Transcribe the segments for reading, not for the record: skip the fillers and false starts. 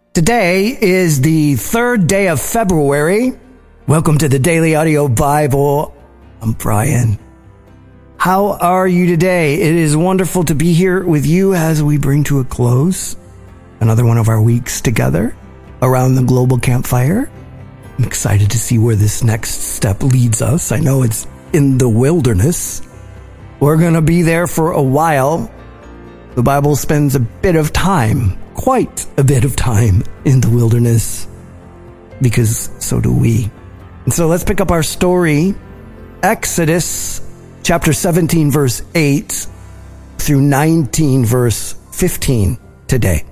Today is the third day of February. Welcome to the Daily Audio Bible. I'm Brian. How are you today? It is wonderful to be here with you as we bring to a close another one of our weeks together around the global campfire. I'm excited to see where this next step leads us. I know it's in the wilderness. We're going to be there for a while. The Bible spends a bit of time, quite a bit of time in the wilderness, because so do we. And so let's pick up our story. Exodus chapter 17 verse 8 through 19 verse 15 today.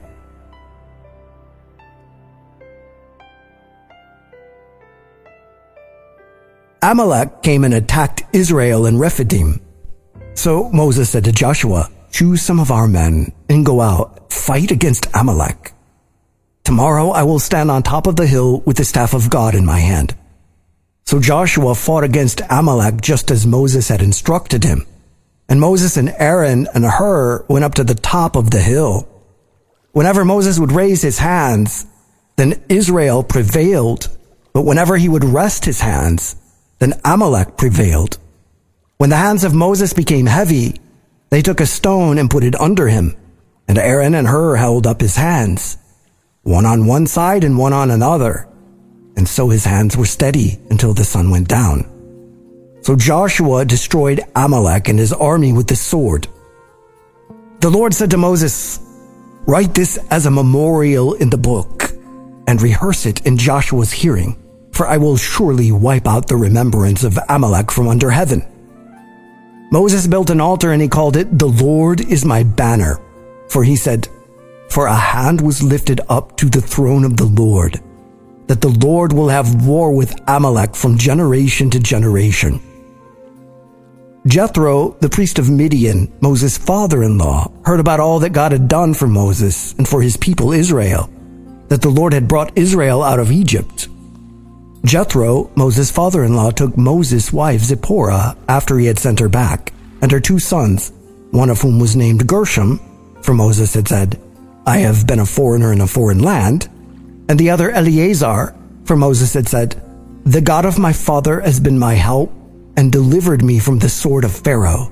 Amalek came and attacked Israel in Rephidim. So Moses said to Joshua, "Choose some of our men and go out, fight against Amalek. Tomorrow I will stand on top of the hill with the staff of God in my hand." So Joshua fought against Amalek just as Moses had instructed him. And Moses and Aaron and Hur went up to the top of the hill. Whenever Moses would raise his hands, then Israel prevailed. But whenever he would rest his hands, then Amalek prevailed. When the hands of Moses became heavy, they took a stone and put it under him. And Aaron and Hur held up his hands, one on one side and one on another. And so his hands were steady until the sun went down. So Joshua destroyed Amalek and his army with the sword. The Lord said to Moses, "Write this as a memorial in the book and rehearse it in Joshua's hearing, for I will surely wipe out the remembrance of Amalek from under heaven." Moses built an altar and he called it, "The Lord is my banner." For he said, "For a hand was lifted up to the throne of the Lord, that the Lord will have war with Amalek from generation to generation." Jethro, the priest of Midian, Moses' father-in-law, heard about all that God had done for Moses and for his people Israel, that the Lord had brought Israel out of Egypt. Jethro, Moses' father-in-law, took Moses' wife Zipporah after he had sent her back, and her two sons, one of whom was named Gershom, for Moses had said, "I have been a foreigner in a foreign land," and the other Eleazar, for Moses had said, "The God of my father has been my help and delivered me from the sword of Pharaoh."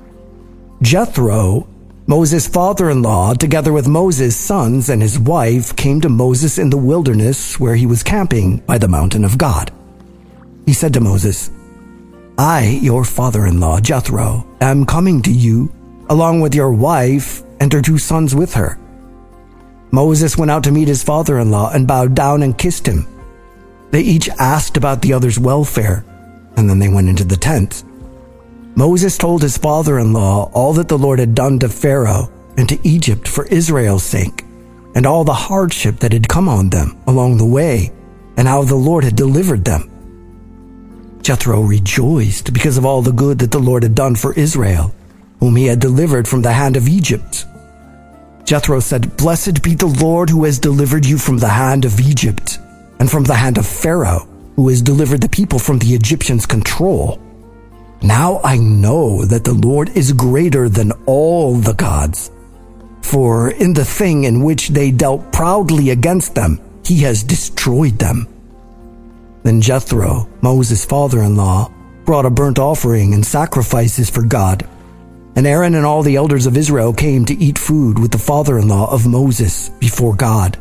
Jethro, Moses' father-in-law, together with Moses' sons and his wife, came to Moses in the wilderness where he was camping by the mountain of God. He said to Moses, "I, your father-in-law, Jethro, am coming to you, along with your wife and her two sons with her." Moses went out to meet his father-in-law and bowed down and kissed him. They each asked about the other's welfare, and then they went into the tent. Moses told his father-in-law all that the Lord had done to Pharaoh and to Egypt for Israel's sake, and all the hardship that had come on them along the way, and how the Lord had delivered them. Jethro rejoiced because of all the good that the Lord had done for Israel, whom he had delivered from the hand of Egypt. Jethro said, "Blessed be the Lord who has delivered you from the hand of Egypt, and from the hand of Pharaoh, who has delivered the people from the Egyptians' control. Now I know that the Lord is greater than all the gods. For in the thing in which they dealt proudly against them, he has destroyed them." Then Jethro, Moses' father-in-law, brought a burnt offering and sacrifices for God. And Aaron and all the elders of Israel came to eat food with the father-in-law of Moses before God.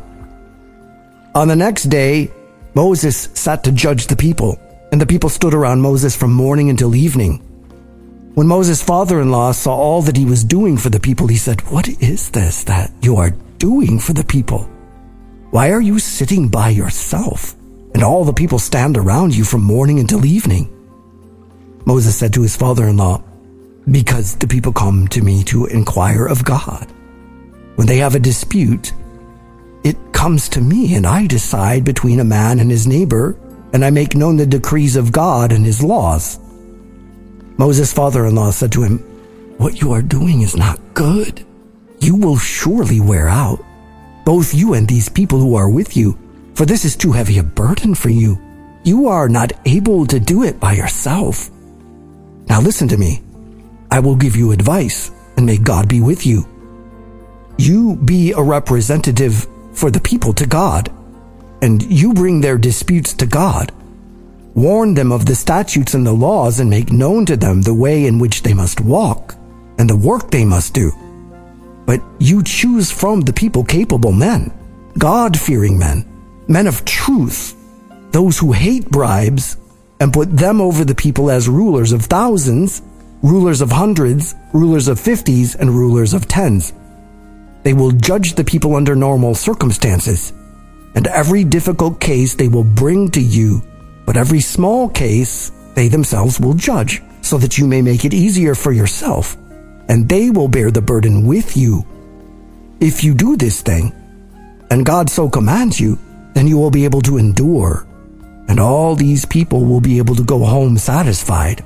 On the next day, Moses sat to judge the people, and the people stood around Moses from morning until evening. When Moses' father-in-law saw all that he was doing for the people, he said, "What is this that you are doing for the people? Why are you sitting by yourself, and all the people stand around you from morning until evening?" Moses said to his father-in-law, "Because the people come to me to inquire of God. When they have a dispute, it comes to me, and I decide between a man and his neighbor, and I make known the decrees of God and his laws." Moses' father-in-law said to him, "What you are doing is not good. You will surely wear out, both you and these people who are with you, for this is too heavy a burden for you. You are not able to do it by yourself. Now listen to me. I will give you advice, and may God be with you. You be a representative for the people to God, and you bring their disputes to God. Warn them of the statutes and the laws, and make known to them the way in which they must walk, and the work they must do. But you choose from the people capable men, God-fearing men, men of truth, those who hate bribes, and put them over the people as rulers of thousands, rulers of hundreds, rulers of 50s, and rulers of 10s. They will judge the people under normal circumstances, and every difficult case they will bring to you, but every small case they themselves will judge, so that you may make it easier for yourself, and they will bear the burden with you. If you do this thing, and God so commands you, then you will be able to endure, and all these people will be able to go home satisfied.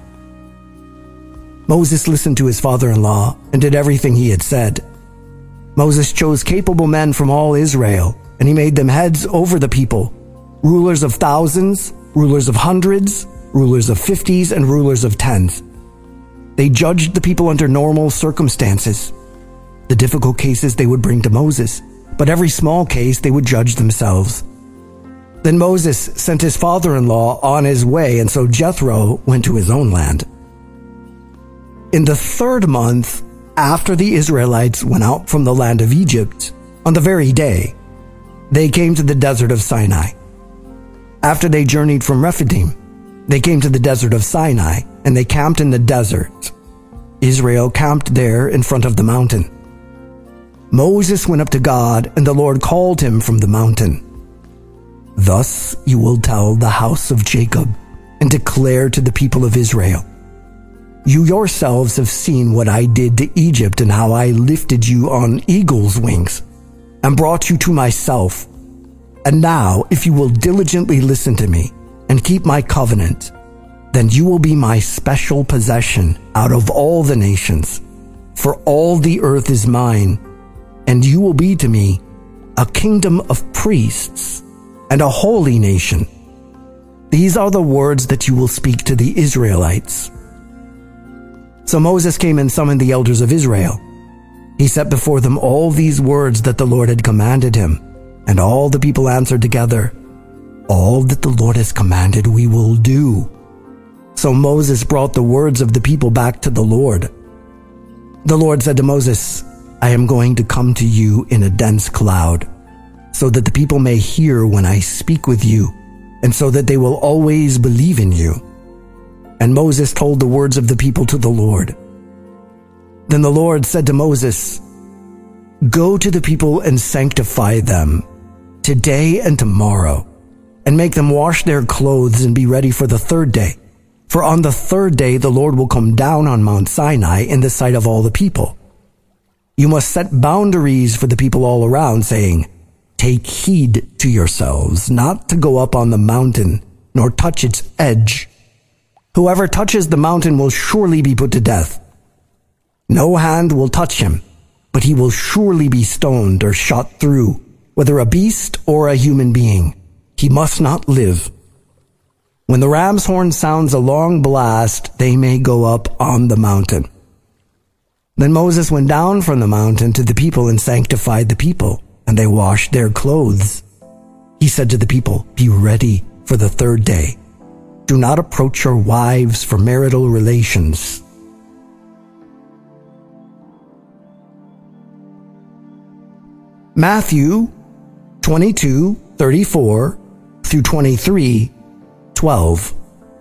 Moses listened to his father-in-law and did everything he had said. Moses chose capable men from all Israel, and he made them heads over the people, rulers of thousands, rulers of hundreds, rulers of 50s, and rulers of 10s. They judged the people under normal circumstances. The difficult cases they would bring to Moses, but every small case they would judge themselves. Then Moses sent his father-in-law on his way, and so Jethro went to his own land. In the 3rd month after the Israelites went out from the land of Egypt, on the very day, they came to the desert of Sinai. After they journeyed from Rephidim, they came to the desert of Sinai, and they camped in the desert. Israel camped there in front of the mountain. Moses went up to God, and the Lord called him from the mountain. Thus you will tell the house of Jacob, and declare to the people of Israel, you yourselves have seen what I did to Egypt, and how I lifted you on eagle's wings, and brought you to myself. And now, if you will diligently listen to me, and keep my covenant, then you will be my special possession out of all the nations, for all the earth is mine, and you will be to me a kingdom of priests and a holy nation. These are the words that you will speak to the Israelites. So Moses came and summoned the elders of Israel. He set before them all these words that the Lord had commanded him, and all the people answered together, all that the Lord has commanded we will do. So Moses brought the words of the people back to the Lord. The Lord said to Moses, I am going to come to you in a dense cloud, so that the people may hear when I speak with you, and so that they will always believe in you. And Moses told the words of the people to the Lord. Then the Lord said to Moses, go to the people and sanctify them today and tomorrow, and make them wash their clothes and be ready for the 3rd day. For on the 3rd day the Lord will come down on Mount Sinai in the sight of all the people. You must set boundaries for the people all around, saying, take heed to yourselves not to go up on the mountain, nor touch its edge. Whoever touches the mountain will surely be put to death. No hand will touch him, but he will surely be stoned or shot through, whether a beast or a human being. He must not live. When the ram's horn sounds a long blast, they may go up on the mountain. Then Moses went down from the mountain to the people and sanctified the people, and they washed their clothes. He said to the people, be ready for the 3rd day. Do not approach your wives for marital relations. Matthew 22:34 through 23:12.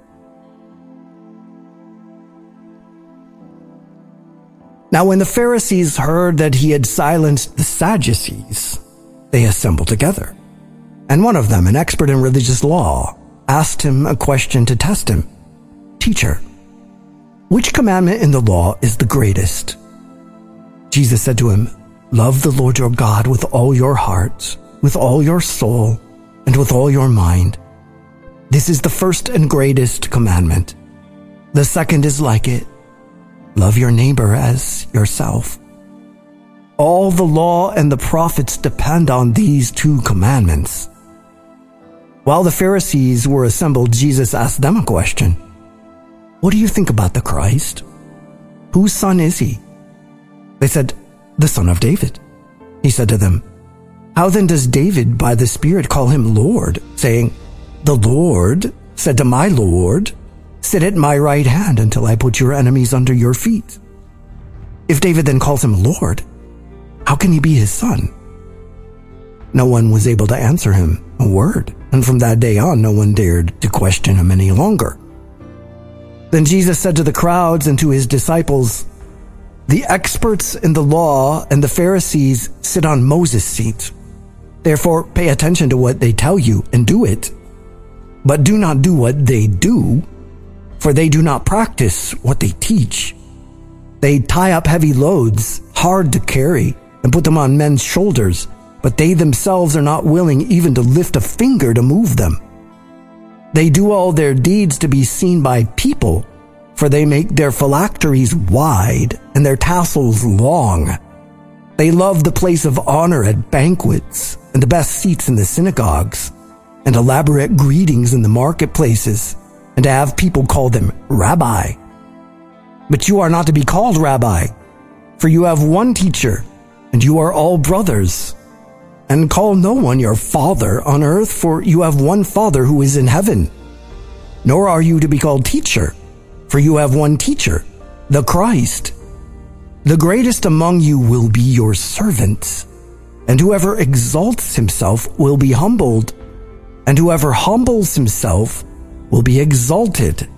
Now when the Pharisees heard that he had silenced the Sadducees, they assembled together. And one of them, an expert in religious law, asked him a question to test him. Teacher, which commandment in the law is the greatest? Jesus said to him, love the Lord your God with all your heart, with all your soul, and with all your mind. This is the first and greatest commandment. The second is like it. Love your neighbor as yourself. All the law and the prophets depend on these 2 commandments. While the Pharisees were assembled, Jesus asked them a question. What do you think about the Christ? Whose son is he? They said, the son of David. He said to them, How then does David by the Spirit call him Lord, saying, "The Lord said to my Lord, sit at my right hand until I put your enemies under your feet"? If David then calls him Lord, how can he be his son? No one was able to answer him a word, and from that day on no one dared to question him any longer. Then Jesus said to the crowds and to his disciples, "The experts in the law and the Pharisees sit on Moses' seat. Therefore pay attention to what they tell you and do it. But do not do what they do, for they do not practice what they teach. They tie up heavy loads, hard to carry, and put them on men's shoulders, but they themselves are not willing even to lift a finger to move them. They do all their deeds to be seen by people, for they make their phylacteries wide and their tassels long. They love the place of honor at banquets and the best seats in the synagogues and elaborate greetings in the marketplaces, and to have people call them Rabbi. But you are not to be called Rabbi, for you have one teacher, and you are all brothers. And call no one your father on earth, for you have one Father who is in heaven. Nor are you to be called teacher, for you have one teacher, the Christ. The greatest among you will be your servant, and whoever exalts himself will be humbled, and whoever humbles himself will be exalted."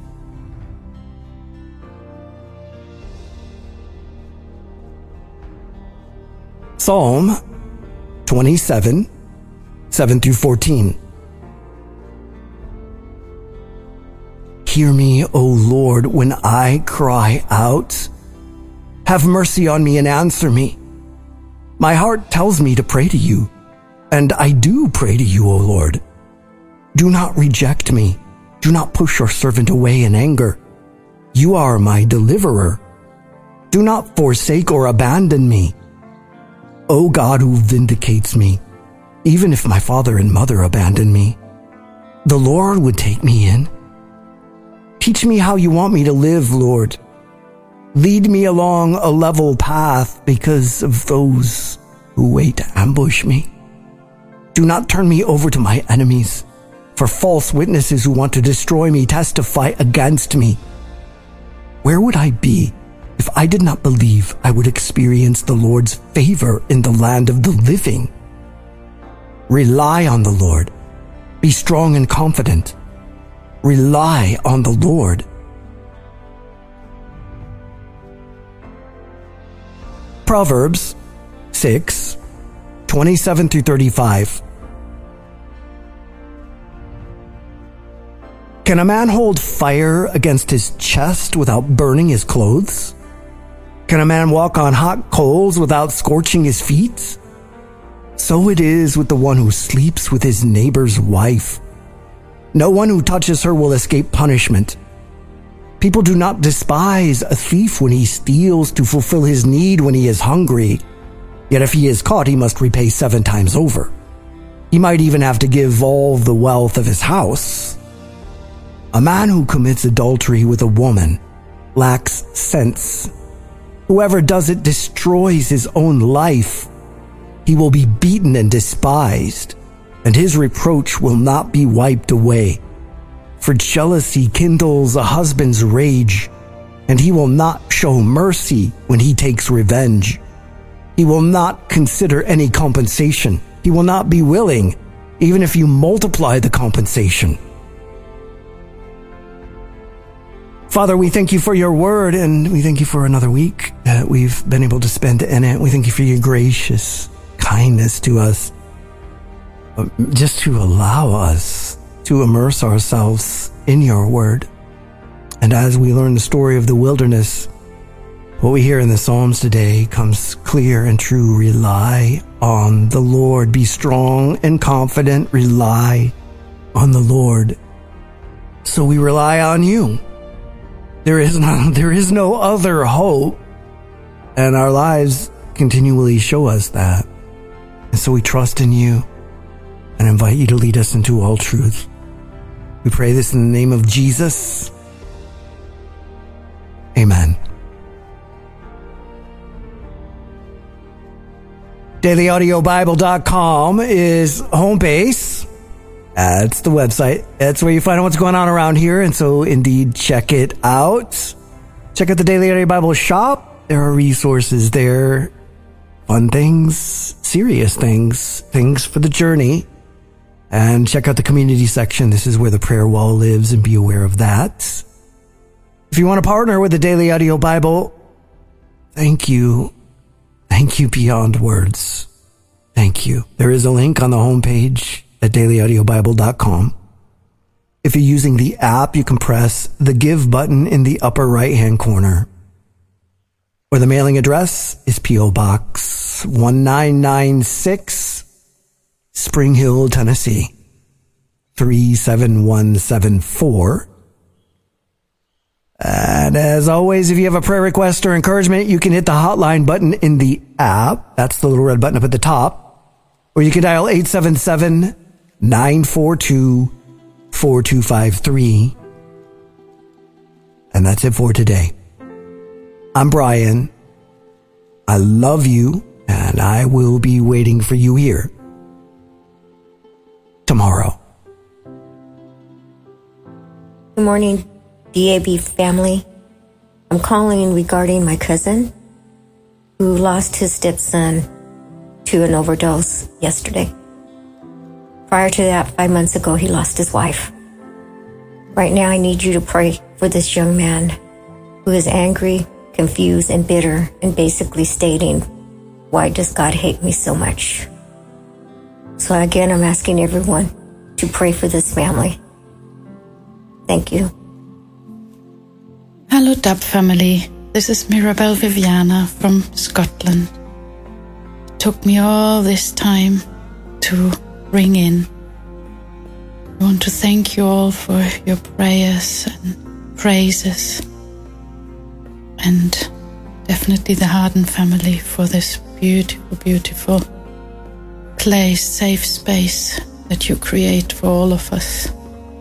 Psalm 27, 7-14. Hear me, O Lord, when I cry out. Have mercy on me and answer me. My heart tells me to pray to you, and I do pray to you, O Lord. Do not reject me. Do not push your servant away in anger. You are my deliverer. Do not forsake or abandon me. O God who vindicates me, even if my father and mother abandon me, the Lord would take me in. Teach me how you want me to live, Lord. Lead me along a level path because of those who wait to ambush me. Do not turn me over to my enemies, for false witnesses who want to destroy me testify against me. Where would I be if I did not believe I would experience the Lord's favor in the land of the living? Rely on the Lord. Be strong and confident. Rely on the Lord. Proverbs 6, 27-35. Can a man hold fire against his chest without burning his clothes? Can a man walk on hot coals without scorching his feet? So it is with the one who sleeps with his neighbor's wife. No one who touches her will escape punishment. People do not despise a thief when he steals to fulfill his need when he is hungry. Yet if he is caught, he must repay 7 times over. He might even have to give all the wealth of his house. A man who commits adultery with a woman lacks sense. Whoever does it destroys his own life. He will be beaten and despised, and his reproach will not be wiped away. For jealousy kindles a husband's rage, and he will not show mercy when he takes revenge. He will not consider any compensation. He will not be willing, even if you multiply the compensation. Father, we thank you for your word, and we thank you for another week that we've been able to spend in it. We thank you for your gracious kindness to us, just to allow us to immerse ourselves in your word. And as we learn the story of the wilderness, what we hear in the Psalms today comes clear and true. Rely on the Lord. Be strong and confident. Rely on the Lord. So we rely on you. There is no other hope. And our lives continually show us that. And so we trust in you and invite you to lead us into all truth. We pray this in the name of Jesus. Amen. DailyAudioBible.com is home base. That's the website. That's where you find out what's going on around here. And so, indeed, check it out. Check out the Daily Audio Bible shop. There are resources there. Fun things, serious things, things for the journey. And check out the community section. This is where the prayer wall lives, and be aware of that. If you want to partner with the Daily Audio Bible, thank you. Thank you beyond words. Thank you. There is a link on the homepage at dailyaudiobible.com. If you're using the app, you can press the Give button in the upper right-hand corner. Or the mailing address is P.O. Box 1996, Spring Hill, Tennessee, 37174. And as always, if you have a prayer request or encouragement, you can hit the hotline button in the app. That's the little red button up at the top. Or you can dial 877-942-4253. And that's it for today. I'm Brian. I love you, and I will be waiting for you here tomorrow. Good morning, DAB family. I'm calling regarding my cousin who lost his stepson to an overdose yesterday. Prior to that, 5 months ago, he lost his wife. Right now, I need you to pray for this young man who is angry, confused, and bitter, and basically stating, why does God hate me so much? So again, I'm asking everyone to pray for this family. Thank you. Hello, DAB family. This is Mirabelle Viviana from Scotland. It took me all this time to ring in. I want to thank you all for your prayers and praises, and definitely the Harden family for this beautiful, beautiful place, safe space that you create for all of us.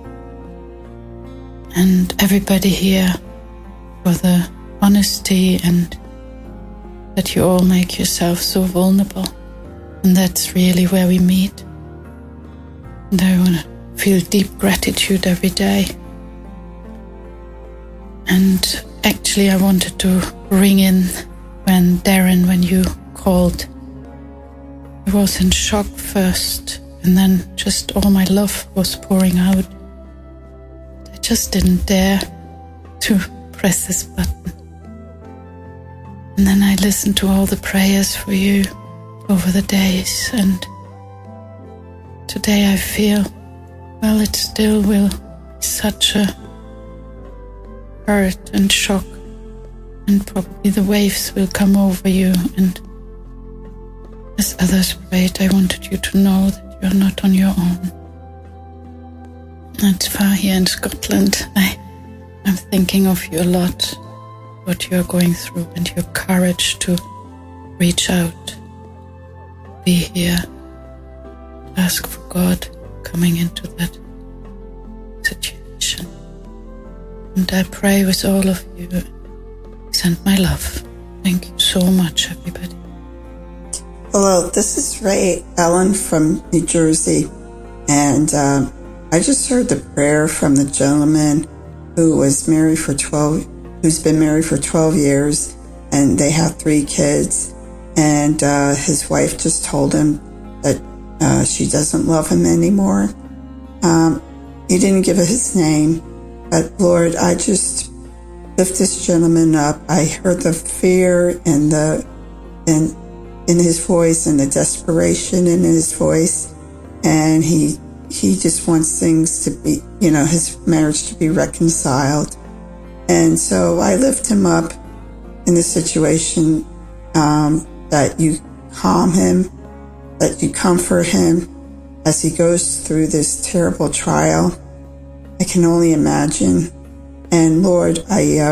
And everybody here for the honesty and that you all make yourself so vulnerable. And that's really where we meet. And I want to feel deep gratitude every day. And actually, I wanted to ring in when Darren, when you called. I was in shock first, and then just all my love was pouring out. I just didn't dare to press this button. And then I listened to all the prayers for you over the days, and today I feel, well, it still will be such a hurt and shock, and probably the waves will come over you. And as others prayed, I wanted you to know that you're not on your own. Not far here in Scotland, I'm thinking of you a lot, what you're going through, and your courage to reach out, be here, ask for God coming into that situation. And I pray with all of you. Send my love. Thank you so much, everybody. Hello, this is Ray Ellen from New Jersey. And I just heard the prayer from the gentleman who's been married for 12 years, and they have 3 kids. And his wife just told him that she doesn't love him anymore. He didn't give his name. But Lord, I just lift this gentleman up. I heard the fear and in his voice and the desperation in his voice, and he just wants things to be, his marriage to be reconciled. And so I lift him up in the situation, that you calm him, that you comfort him as he goes through this terrible trial. I can only imagine. And Lord, I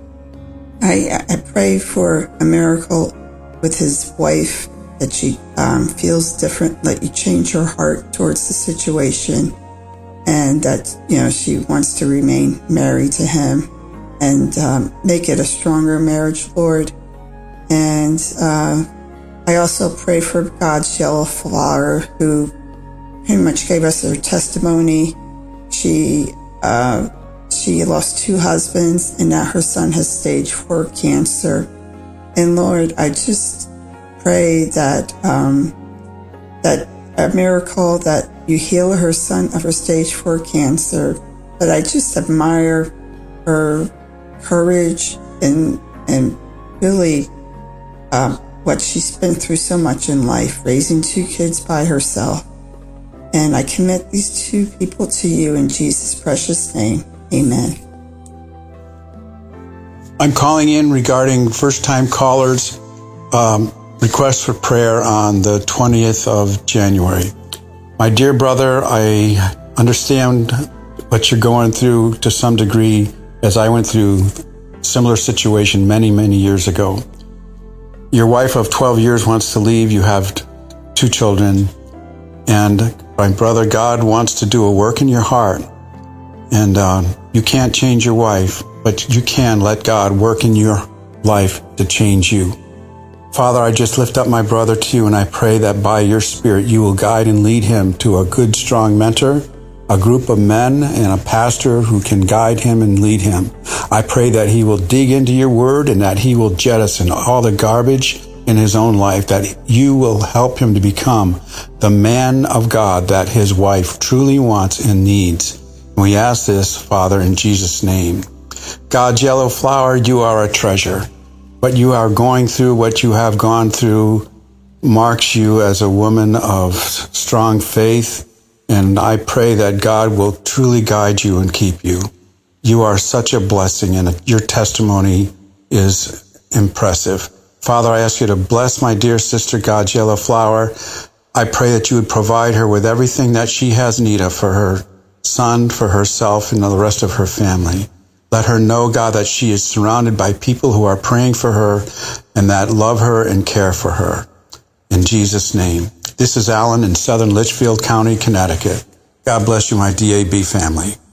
pray for a miracle with his wife, that she feels different, that you change her heart towards the situation, and that, she wants to remain married to him, and make it a stronger marriage, Lord. And I also pray for God's yellow flower, who pretty much gave us her testimony. She lost 2 husbands, and now her son has stage 4 cancer. And Lord, I just pray that that a miracle, that you heal her son of her stage 4 cancer. But I just admire her courage and really what she's been through so much in life, raising 2 kids by herself. And I commit these 2 people to you in Jesus' precious name. Amen. I'm calling in regarding first-time callers' request for prayer on the 20th of January. My dear brother, I understand what you're going through to some degree, as I went through a similar situation many, many years ago. Your wife of 12 years wants to leave. You have 2 children. And my brother, God wants to do a work in your heart. And you can't change your wife, but you can let God work in your life to change you. Father, I just lift up my brother to you, and I pray that by your Spirit you will guide and lead him to a good, strong mentor, a group of men, and a pastor who can guide him and lead him. I pray that he will dig into your word and that he will jettison all the garbage in his own life, that you will help him to become the man of God that his wife truly wants and needs. And we ask this, Father, in Jesus' name. God's yellow flower, you are a treasure. What you are going through, what you have gone through, marks you as a woman of strong faith. And I pray that God will truly guide you and keep you. You are such a blessing, and your testimony is impressive. Father, I ask you to bless my dear sister, God's yellow flower. I pray that you would provide her with everything that she has need of for her son, for herself, and the rest of her family. Let her know, God, that she is surrounded by people who are praying for her and that love her and care for her. In Jesus' name. This is Alan in Southern Litchfield County, Connecticut. God bless you, my DAB family.